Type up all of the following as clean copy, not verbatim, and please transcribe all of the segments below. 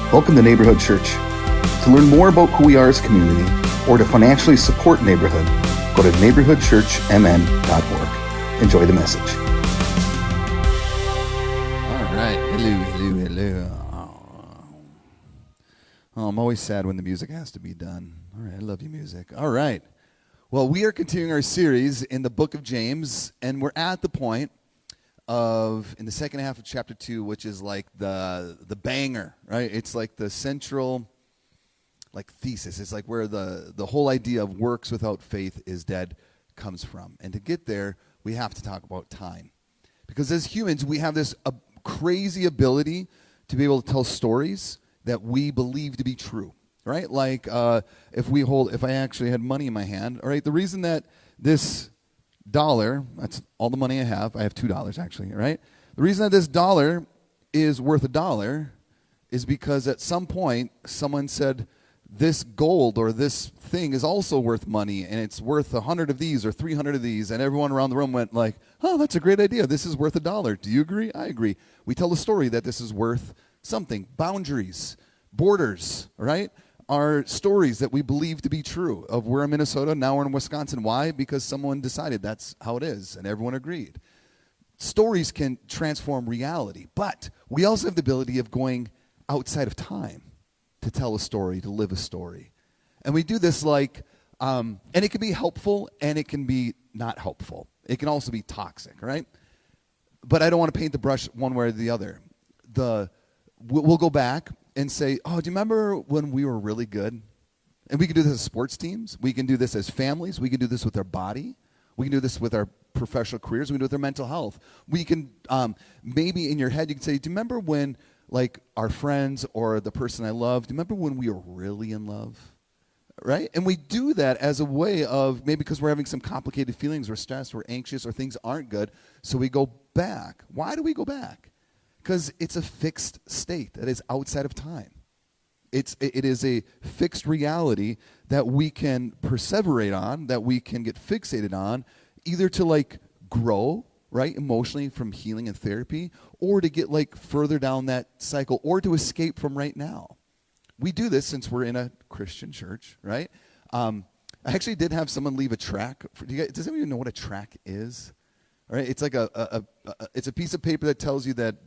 Welcome to Neighborhood Church. To learn more about who we are as a community or to financially support Neighborhood, go to neighborhoodchurchmn.org. Enjoy the message. All right. Hello. Oh, I'm always sad when the music has to be done. All right. I love you, music. All right. Well, we are continuing our series in the book of James, and we're at the point in the second half of chapter 2, which is like the banger, right? It's like the central thesis. It's like where the whole idea of works without faith is dead comes from. And to get there, we have to talk about time. Because as humans, we have this crazy ability to be able to tell stories that we believe to be true, right? Like if I actually had money in my hand, all right, the reason that this dollar, that's all the money I have $2 actually, right? The reason that this dollar is worth $1 is because at some point someone said this gold or this thing is also worth money and it's worth 100 of these or 300 of these, and everyone around the room went like, oh, that's a great idea. This is worth $1. Do you agree? I agree. We tell the story that this is worth something. Boundaries, borders, right, are stories that we believe to be true. Of we're in Minnesota, now we're in Wisconsin. Why? Because someone decided that's how it is, and everyone agreed. Stories can transform reality, but we also have the ability of going outside of time to tell a story, to live a story. And we do this and it can be helpful, and it can be not helpful. It can also be toxic, right? But I don't want to paint the brush one way or the other. We'll go back and say, oh, do you remember when we were really good? And we can do this as sports teams. We can do this as families. We can do this with our body. We can do this with our professional careers. We can do it with our mental health. We can, maybe in your head, you can say, do you remember when, like, our friends or the person I love, do you remember when we were really in love? Right? And we do that as a way of, maybe because we're having some complicated feelings, we're stressed, we're anxious, or things aren't good, so we go back. Why do we go back? Because it's a fixed state that is outside of time. It is a fixed reality that we can perseverate on, that we can get fixated on, either to grow, right, emotionally from healing and therapy, or to get further down that cycle, or to escape from right now. We do this since we're in a Christian church, right? I actually did have someone leave a track. Does anyone know what a track is? All right, it's like it's a piece of paper that tells you that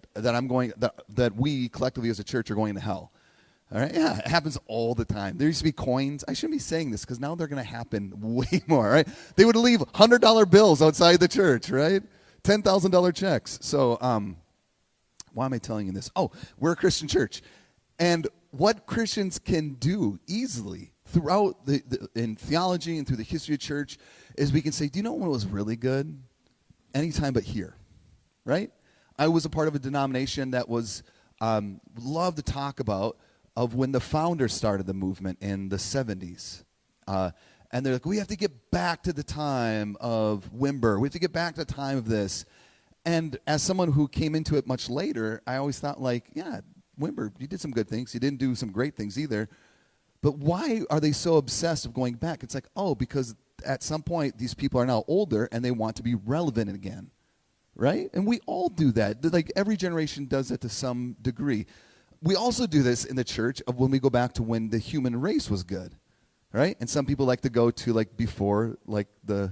we collectively as a church are going to hell. All right, yeah, it happens all the time. There used to be coins. I shouldn't be saying this because now they're going to happen way more. Right? They would leave $100 bills outside the church, right? $10,000 checks. So, why am I telling you this? Oh, we're a Christian church, and what Christians can do easily throughout in theology and through the history of church is we can say, do you know what was really good? Anytime but here, right? I was a part of a denomination that was loved to talk about of when the founders started the movement in the 70s. And they're like, we have to get back to the time of Wimber. We have to get back to the time of this. And as someone who came into it much later, I always thought yeah, Wimber, you did some good things. You didn't do some great things either. But why are they so obsessed of going back? It's because at some point, these people are now older, and they want to be relevant again, right? And we all do that. Every generation does it to some degree. We also do this in the church of when we go back to when the human race was good, right? And some people like to go to before right?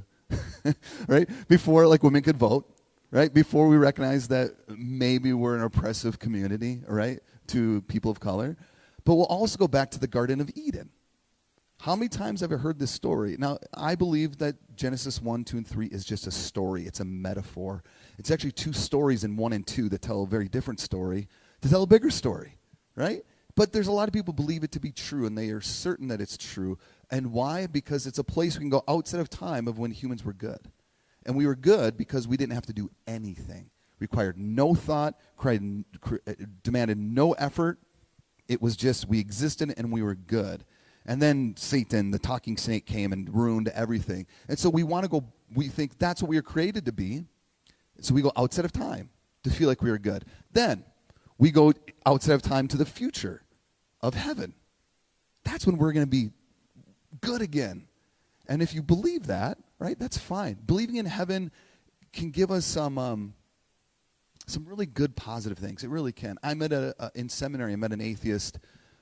Before women could vote, right? Before we recognize that maybe we're an oppressive community, right, to people of color. But we'll also go back to the Garden of Eden. How many times have I heard this story? Now, I believe that Genesis 1, 2, and 3 is just a story. It's a metaphor. It's actually 2 stories in 1 and 2 that tell a very different story to tell a bigger story, right? But there's a lot of people who believe it to be true, and they are certain that it's true. And why? Because it's a place we can go outside of time of when humans were good. And we were good because we didn't have to do anything. Required no thought, demanded no effort. It was just we existed and we were good. And then Satan, the talking snake, came and ruined everything. And so we think that's what we were created to be. So we go outside of time to feel like we are good. Then we go outside of time to the future of heaven. That's when we're going to be good again. And if you believe that, right, that's fine. Believing in heaven can give us some really good positive things. It really can. In seminary, I met an atheist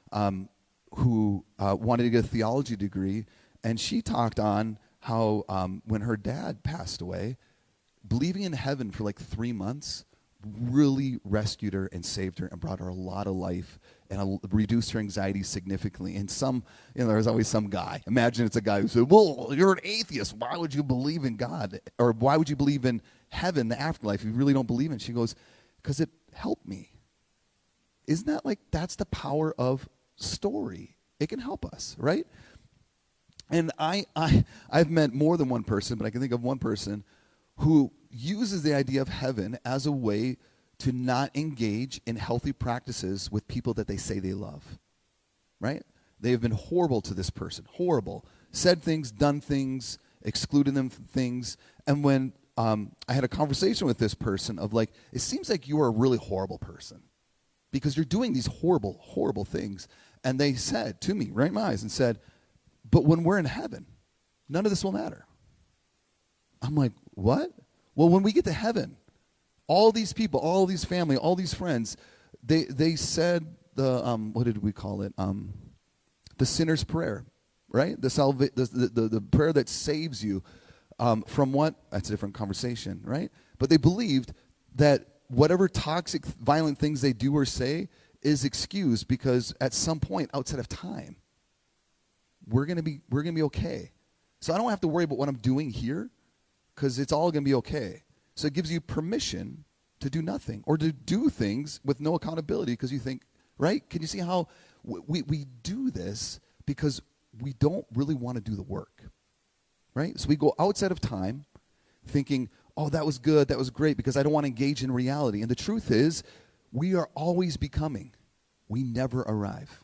who wanted to get a theology degree, and she talked on how when her dad passed away, believing in heaven for like 3 months really rescued her and saved her and brought her a lot of life and reduced her anxiety significantly. And there's always some guy. Imagine it's a guy who said, well, you're an atheist. Why would you believe in God? Or why would you believe in heaven, the afterlife, if you really don't believe in it? She goes, because it helped me. Isn't that that's the power of story? It can help us, right? And I've met more than one person, but I can think of one person who uses the idea of heaven as a way to not engage in healthy practices with people that they say they love, right? They have been horrible to this person, horrible. Said things, done things, excluded them from things. And when I had a conversation with this person of it seems like you are a really horrible person because you're doing these horrible, horrible things. And they said to me, right in my eyes, and said, but when we're in heaven, none of this will matter. I'm like, what? Well, when we get to heaven, all these people, all these family, all these friends, they said what did we call it? The sinner's prayer, right? The prayer that saves you from what? That's a different conversation, right? But they believed that whatever toxic, violent things they do or say is excused because at some point outside of time, we're gonna be okay. So I don't have to worry about what I'm doing here because it's all gonna be okay. So it gives you permission to do nothing or to do things with no accountability because you think, right? Can you see how we do this because we don't really want to do the work, right? So we go outside of time thinking, oh, that was good, that was great because I don't want to engage in reality. And the truth is, we are always becoming. We never arrive.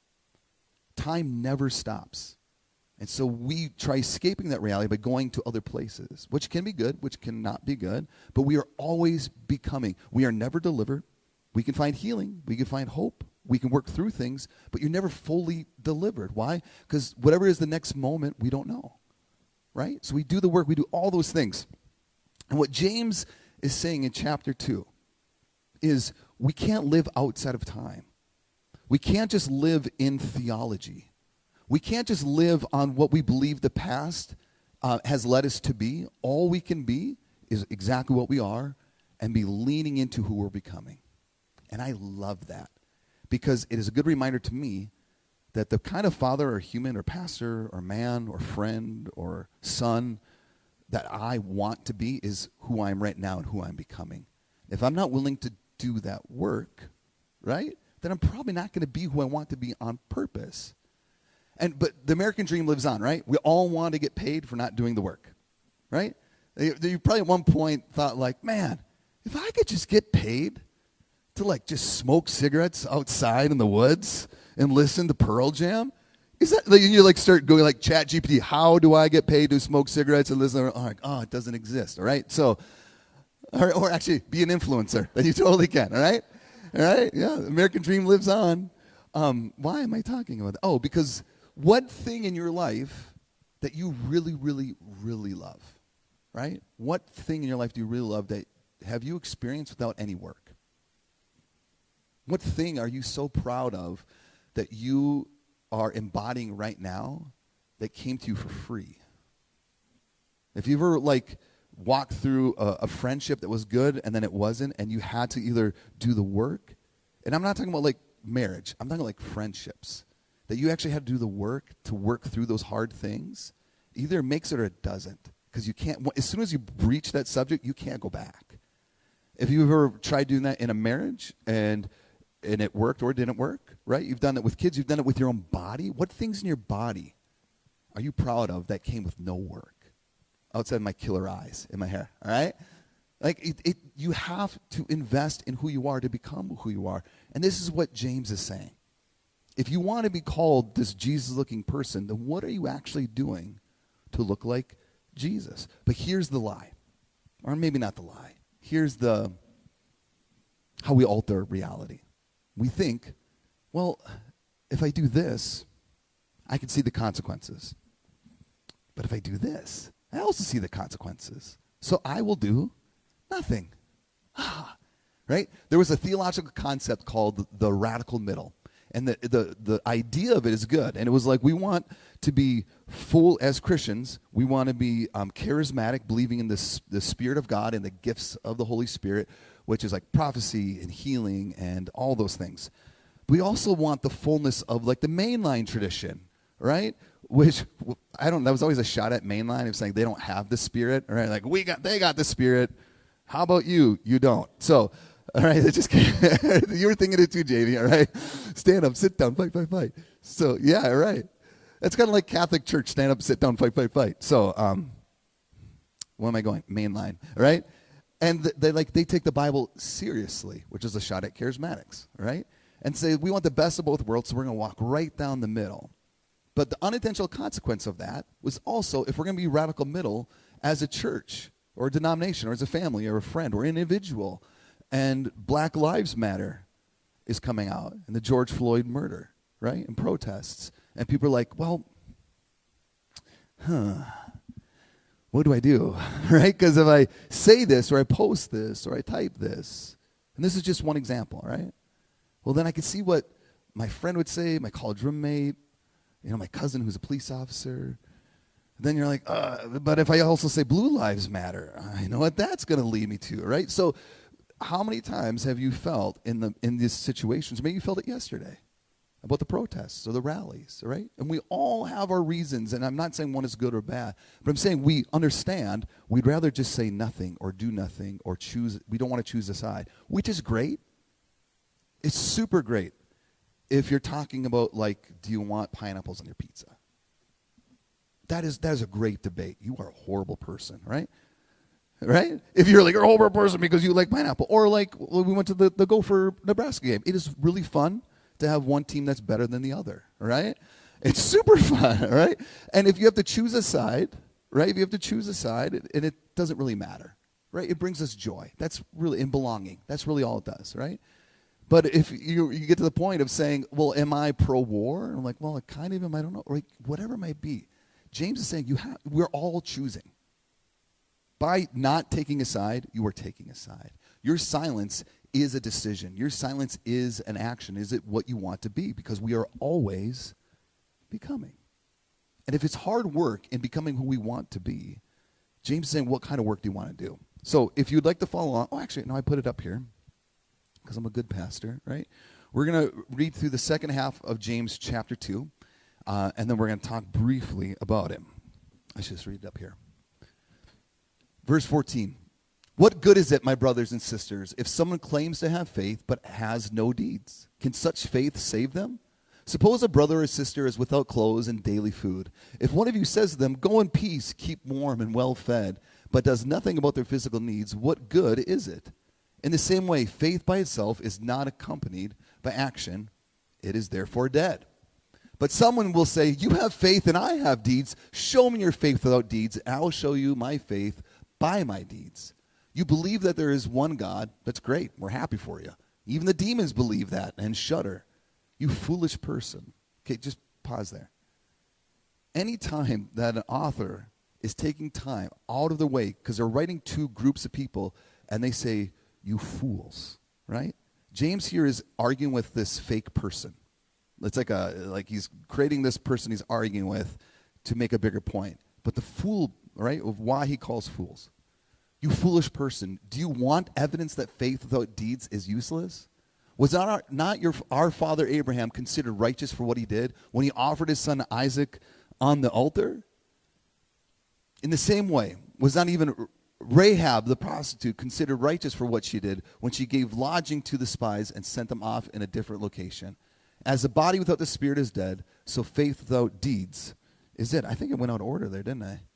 Time never stops. And so we try escaping that reality by going to other places, which can be good, which cannot be good, but we are always becoming. We are never delivered. We can find healing. We can find hope. We can work through things, but you're never fully delivered. Why? Because whatever is the next moment, we don't know, right? So we do the work. We do all those things. And what James is saying in chapter 2 is we can't live outside of time. We can't just live in theology. We can't just live on what we believe the past has led us to be. All we can be is exactly what we are and be leaning into who we're becoming. And I love that because it is a good reminder to me that the kind of father or human or pastor or man or friend or son that I want to be is who I am right now and who I'm becoming. If I'm not willing to do that work, right, then I'm probably not going to be who I want to be on purpose. But the American dream lives on, right? We all want to get paid for not doing the work, right? You probably at one point thought man, if I could just get paid to just smoke cigarettes outside in the woods and listen to Pearl Jam, is that you start going ChatGPT, how do I get paid to smoke cigarettes and listen? Oh, it doesn't exist, all right? So, or actually be an influencer, then you totally can, all right? All right, yeah, the American dream lives on. Why am I talking about that? Oh, because what thing in your life that you really, really, really love, right? What thing in your life do you really love that have you experienced without any work? What thing are you so proud of that you are embodying right now that came to you for free? If you ever walked through a friendship that was good and then it wasn't and you had to either do the work, and I'm not talking about marriage, I'm talking friendships, that you actually had to do the work to work through those hard things, either it makes it or it doesn't. Because you can't, as soon as you breach that subject, you can't go back. If you've ever tried doing that in a marriage and it worked or it didn't work, right? You've done it with kids, you've done it with your own body. What things in your body are you proud of that came with no work? Outside my killer eyes in my hair, all right? You have to invest in who you are to become who you are. And this is what James is saying. If you want to be called this Jesus-looking person, then what are you actually doing to look like Jesus? But here's the lie. Or maybe not the lie. Here's how we alter reality. We think, well, if I do this, I can see the consequences. But if I do this, I also see the consequences. So I will do nothing. Right? There was a theological concept called the radical middle. And the idea of it is good. And it was like, we want to be full as Christians. We want to be charismatic, believing in the Spirit of God and the gifts of the Holy Spirit, which is like prophecy and healing and all those things. We also want the fullness of like the mainline tradition, right? Which, that was always a shot at mainline of saying they don't have the Spirit, right? Like, they got the Spirit. How about you? You don't. So, all right, it just you were thinking it too, JV, all right? Stand up, sit down, fight, fight, fight. So, yeah, right. That's kind of like Catholic Church, stand up, sit down, fight, fight, fight. So, where am I going? Mainline, right? And they take the Bible seriously, which is a shot at charismatics, right? And say, we want the best of both worlds, so we're going to walk right down the middle. But the unintentional consequence of that was also, if we're going to be radical middle as a church or a denomination or as a family or a friend or individual, and Black Lives Matter is coming out, and the George Floyd murder, right, and protests, and people are like, well, what do I do, right? Because if I say this or I post this or I type this, and this is just one example, right? Well, then I can see what my friend would say, my college roommate, my cousin who's a police officer. Then you're like, but if I also say Blue Lives Matter, I know what that's going to lead me to, right? So how many times have you felt in these situations, maybe you felt it yesterday, about the protests or the rallies, right? And we all have our reasons, and I'm not saying one is good or bad, but I'm saying we understand we'd rather just say nothing or do nothing or choose. We don't want to choose a side, which is great. It's super great if you're talking about, like, do you want pineapples on your pizza? That is a great debate. You are a horrible person, right? Right? If you're like a horrible person because you like pineapple. Or like we went to the Gopher Nebraska game. It is really fun to have one team that's better than the other, right? It's super fun, right? And if you have to choose a side, right? If you have to choose a side, and it doesn't really matter, right? It brings us joy. That's really, in belonging. That's really all it does, right? But if you get to the point of saying, well, am I pro-war? And I'm like, well, I kind of am, I don't know. Or like, whatever it might be. James is saying we're all choosing. By not taking a side, you are taking a side. Your silence is a decision. Your silence is an action. Is it what you want to be? Because we are always becoming. And if it's hard work in becoming who we want to be, James is saying, what kind of work do you want to do? So if you'd like to follow along, I put it up here because I'm a good pastor, right? We're going to read through the second half of James chapter 2, and then we're going to talk briefly about it. I should just read it up here. Verse 14. What good is it, my brothers and sisters, if someone claims to have faith but has no deeds? Can such faith save them? Suppose a brother or sister is without clothes and daily food. If one of you says to them, go in peace, keep warm and well fed, but does nothing about their physical needs, what good is it? In the same way, faith by itself is not accompanied by action. It is therefore dead. But someone will say, you have faith and I have deeds. Show me your faith without deeds, and I will show you my faith by my deeds. You believe that there is one God. That's great. We're happy for you. Even the demons believe that and shudder. You foolish person. Okay, just pause there. Any time that an author is taking time out of the way, because they're writing to groups of people, and they say, you fools, right? James here is arguing with this fake person. It's like he's creating this person he's arguing with to make a bigger point. But the fool, right, of why he calls fools. You foolish person, do you want evidence that faith without deeds is useless? Was not our father Abraham considered righteous for what he did when he offered his son Isaac on the altar? In the same way, was not even Rahab the prostitute considered righteous for what she did when she gave lodging to the spies and sent them off in a different location? As the body without the spirit is dead, so faith without deeds is dead. I think it went out of order there, didn't I?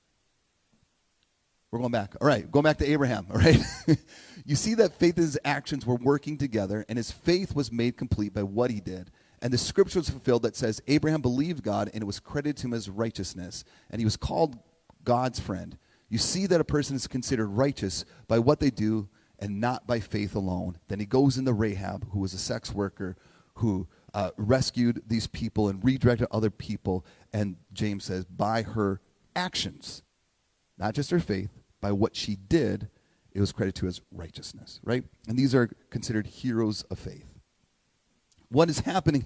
We're going back. All right, going back to Abraham, all right? You see that faith and his actions were working together, and his faith was made complete by what he did. And the scripture was fulfilled that says, Abraham believed God, and it was credited to him as righteousness, and he was called God's friend. You see that a person is considered righteous by what they do and not by faith alone. Then he goes into Rahab, who was a sex worker, who rescued these people and redirected other people, and James says, by her actions, not just her faith, by what she did, it was credited to as righteousness, right? And these are considered heroes of faith. What is happening here?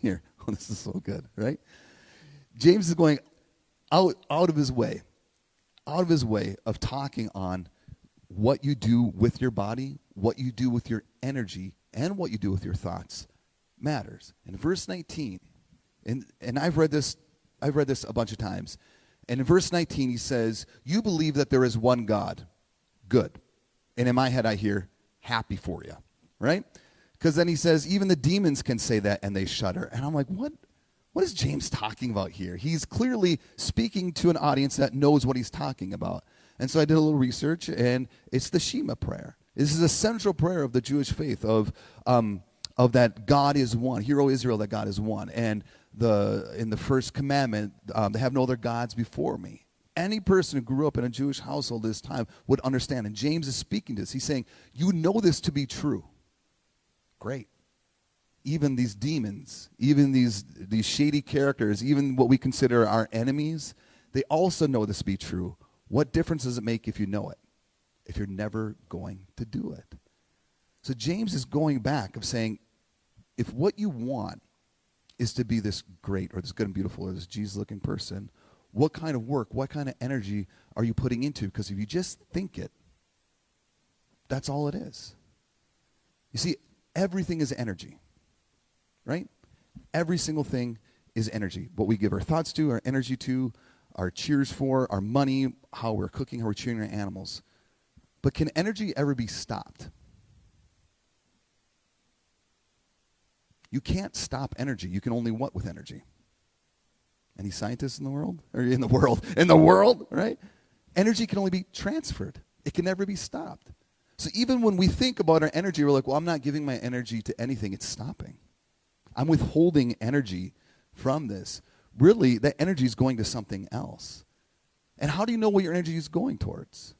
This is so good, right? James is going out of his way of talking on what you do with your body, what you do with your energy, and what you do with your thoughts matters. In verse 19, and I've read this a bunch of times, and in verse 19 he says, you believe that there is one God. Good. And in my head I hear, happy for you, right? Because then he says, even the demons can say that and they shudder. And I'm like, what is James talking about here? He's clearly speaking to an audience that knows what he's talking about. And so I did a little research, and it's the Shema prayer. This is a central prayer of the Jewish faith of that God is one. Hear, O Israel, that God is one. And in the first commandment, they have no other gods before me. Any person who grew up in a Jewish household this time would understand. And James is speaking to this. He's saying, you know this to be true. Great. Even these demons, even these shady characters, even what we consider our enemies, they also know this to be true. What difference does it make if you know it, if you're never going to do it? So James is going back of saying, if what you want is to be this great or this good and beautiful or this Jesus-looking person, what kind of work, what kind of energy are you putting into it? Because if you just think it, that's all it is. You see, everything is energy, right? Every single thing is energy. What we give our thoughts to, our energy to, our cheers for, our money, how we're cooking, how we're cheering our animals. But can energy ever be stopped? You can't stop energy. You can only what with energy? Any scientists in the world? Or in the world? In the world, right? Energy can only be transferred. It can never be stopped. So even when we think about our energy, we're like, well, I'm not giving my energy to anything. It's stopping. I'm withholding energy from this. Really, that energy is going to something else. And how do you know what your energy is going towards?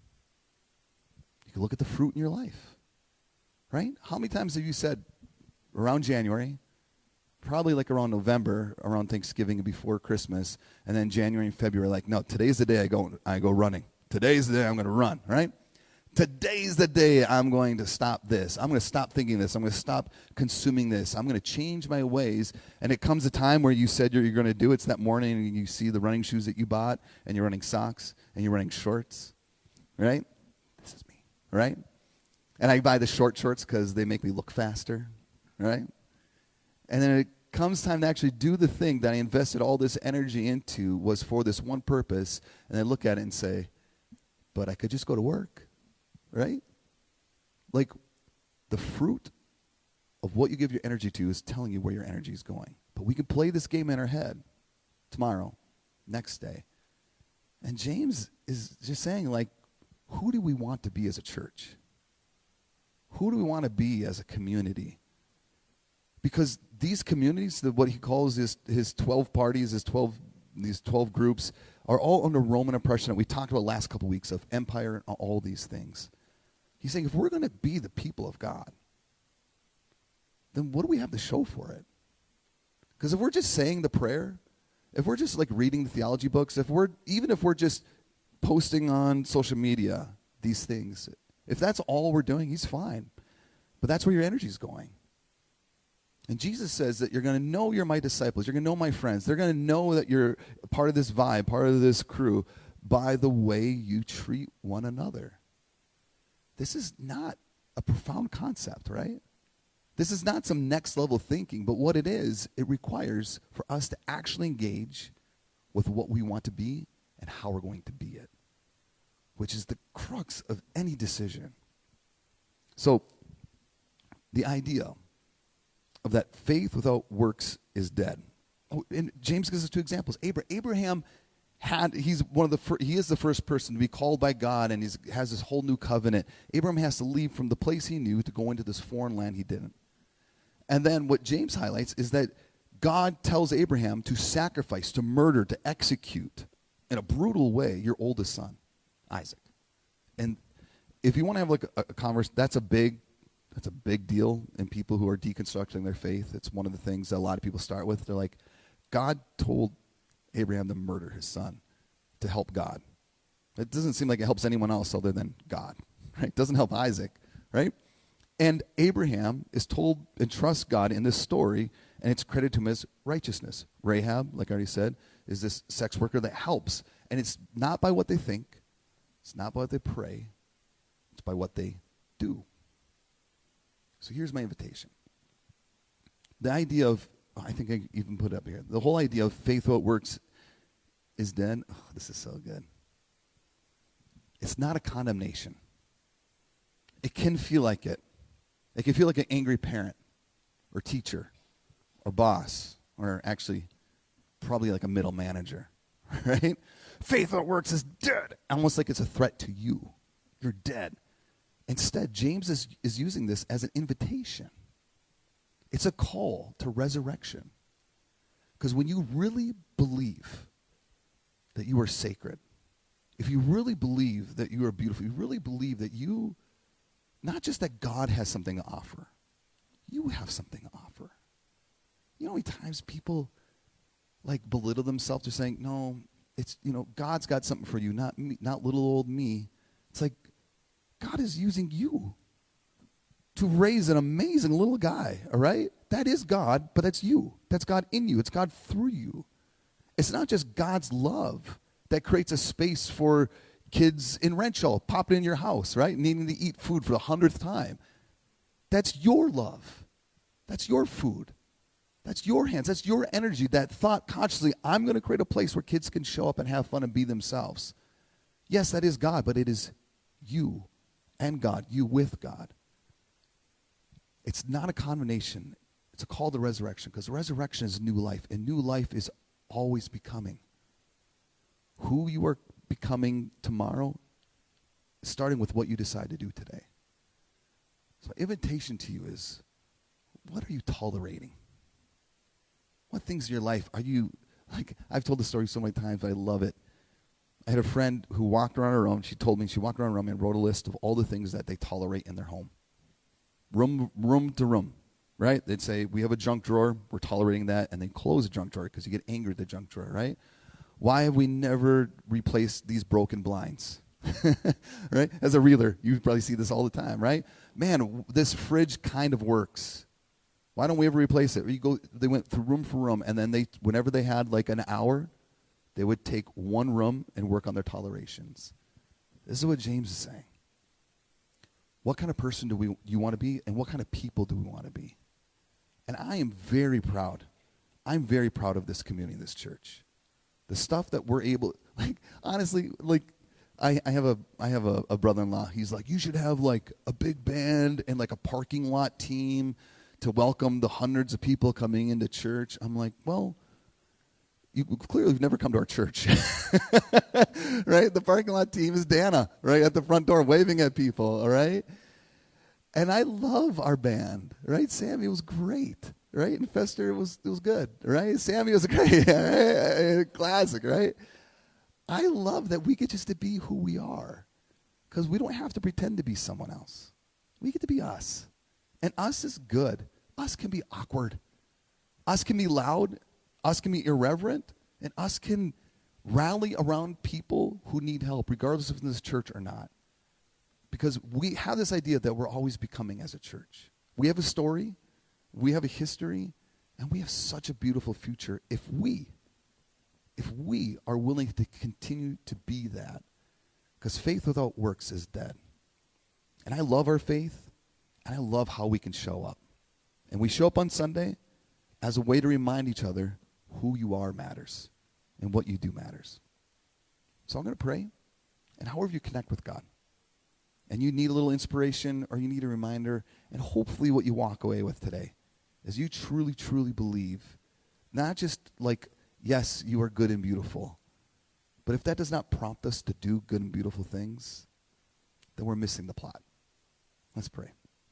You can look at the fruit in your life, right? How many times have you said, around January, probably like around November, around Thanksgiving and before Christmas, and then January and February, like, no, today's the day I go running. Today's the day I'm going to run, right? Today's the day I'm going to stop this. I'm going to stop thinking this. I'm going to stop consuming this. I'm going to change my ways. And it comes a time where you said you're going to do it. It's that morning and you see the running shoes that you bought and you're running socks and you're running shorts, right? This is me, right? And I buy the short shorts because they make me look faster, right? And then it comes time to actually do the thing that I invested all this energy into was for this one purpose. And I look at it and say, but I could just go to work. Right? Like the fruit of what you give your energy to is telling you where your energy is going. But we can play this game in our head tomorrow, next day. And James is just saying, like, who do we want to be as a church? Who do we want to be as a community? Because these communities, what he calls his 12 parties, these 12 groups, are all under Roman oppression that we talked about last couple weeks of empire and all these things. He's saying if we're going to be the people of God, then what do we have to show for it? Because if we're just saying the prayer, if we're just like reading the theology books, even if we're just posting on social media these things, if that's all we're doing, he's fine. But that's where your energy is going. And Jesus says that you're going to know you're my disciples. You're going to know my friends. They're going to know that you're part of this vibe, part of this crew, by the way you treat one another. This is not a profound concept, right? This is not some next level thinking, but what it is, it requires for us to actually engage with what we want to be and how we're going to be it, which is the crux of any decision. So, the idea of that faith without works is dead. Oh, and James gives us two examples. Abraham he is the first person to be called by God, and he has this whole new covenant. Abraham has to leave from the place he knew to go into this foreign land he didn't. And then what James highlights is that God tells Abraham to sacrifice, to murder, to execute in a brutal way your oldest son, Isaac. And if you want to have like a converse, that's a big deal in people who are deconstructing their faith. It's one of the things that a lot of people start with. They're like, God told Abraham to murder his son to help God. It doesn't seem like it helps anyone else other than God, right? It doesn't help Isaac, right? And Abraham is told and trusts God in this story, and it's credited to him as righteousness. Rahab, like I already said, is this sex worker that helps. And it's not by what they think. It's not by what they pray. It's by what they do. So here's my invitation. The idea of, I think I even put it up here, the whole idea of faith without works is dead. Oh, this is so good. It's not a condemnation. It can feel like it. It can feel like an angry parent or teacher or boss or actually probably like a middle manager, right? Faith without works is dead. Almost like it's a threat to you. You're dead. Instead, James is using this as an invitation. It's a call to resurrection. Because when you really believe that you are sacred, if you really believe that you are beautiful, you really believe that you, not just that God has something to offer, you have something to offer. You know how many times people like belittle themselves? They're saying, no, it's, God's got something for you, not me, not little old me. It's like God is using you to raise an amazing little guy, all right? That is God, but that's you. That's God in you. It's God through you. It's not just God's love that creates a space for kids in Renshaw popping in your house, right? Needing to eat food for the 100th time. That's your love. That's your food. That's your hands. That's your energy, that thought consciously, I'm going to create a place where kids can show up and have fun and be themselves. Yes, that is God, but it is you and God, you with God. It's not a condemnation. It's a call to resurrection, because resurrection is new life, and new life is always becoming. Who you are becoming tomorrow is starting with what you decide to do today. So invitation to you is, what are you tolerating? What things in your life are you, like, I've told the story so many times, but I love it. I had a friend who walked around her room. She told me she walked around her room and wrote a list of all the things that they tolerate in their home. Room to room, right? They'd say, we have a junk drawer, we're tolerating that, and then close the junk drawer because you get angry at the junk drawer, right? Why have we never replaced these broken blinds? Right? As a reeler, you probably see this all the time, right? Man, this fridge kind of works. Why don't we ever replace it? They went through room for room, and then whenever they had like an hour, they would take one room and work on their tolerations. This is what James is saying. What kind of person do you want to be, and what kind of people do we want to be? And I am very proud. I'm very proud of this community, this church. The stuff that we're able, like, honestly, like, I have a brother-in-law. He's like, you should have like a big band and like a parking lot team to welcome the hundreds of people coming into church. I'm like, well, you clearly have never come to our church. Right? The parking lot team is Dana, right at the front door waving at people, all right? And I love our band, right? Sammy was great, right? And Fester was good, right? Sammy was great, right? Classic, right? I love that we get just to be who we are, because we don't have to pretend to be someone else. We get to be us. And us is good. Us can be awkward. Us can be loud. Us can be irreverent. And us can rally around people who need help, regardless if in this church or not. Because we have this idea that we're always becoming as a church. We have a story. We have a history. And we have such a beautiful future if we are willing to continue to be that. Because faith without works is dead. And I love our faith, and I love how we can show up. And we show up on Sunday as a way to remind each other who you are matters and what you do matters. So I'm going to pray, and however you connect with God, and you need a little inspiration or you need a reminder, and hopefully what you walk away with today is you truly, truly believe, not just like, yes, you are good and beautiful, but if that does not prompt us to do good and beautiful things, then we're missing the plot. Let's pray.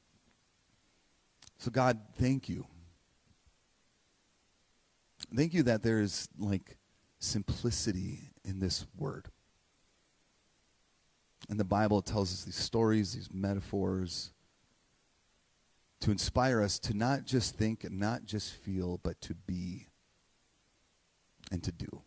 So God, thank you. Thank you that there is like simplicity in this word. And the Bible tells us these stories, these metaphors, to inspire us to not just think and not just feel, but to be and to do.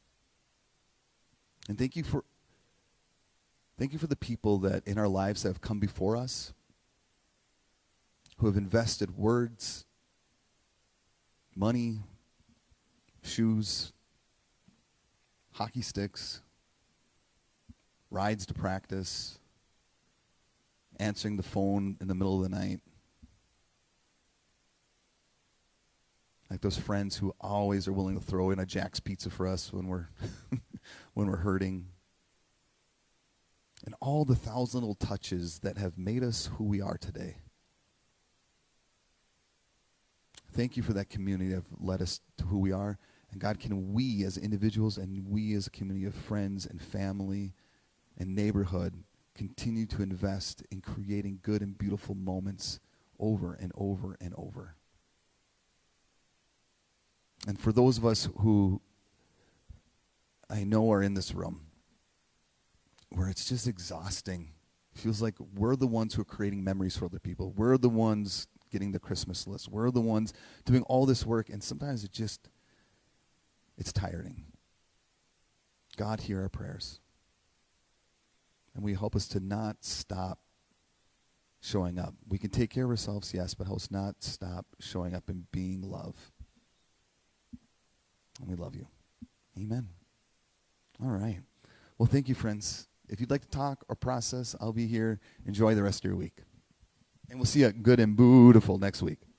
And thank you for the people that in our lives that have come before us, who have invested words, money, shoes, hockey sticks, rides to practice, answering the phone in the middle of the night. Like those friends who always are willing to throw in a Jack's Pizza for us when we're when we're hurting. And all the 1,000 little touches that have made us who we are today. Thank you for that community that have led us to who we are. And God, can we as individuals and we as a community of friends and family and neighborhood continue to invest in creating good and beautiful moments over and over and over. And for those of us who I know are in this room, where it's just exhausting, feels like we're the ones who are creating memories for other people. We're the ones getting the Christmas list. We're the ones doing all this work, and sometimes it's tiring. God, hear our prayers. And we help us to not stop showing up. We can take care of ourselves, yes, but help us not stop showing up and being love. And we love you. Amen. All right. Well, thank you, friends. If you'd like to talk or process, I'll be here. Enjoy the rest of your week. And we'll see you good and beautiful next week.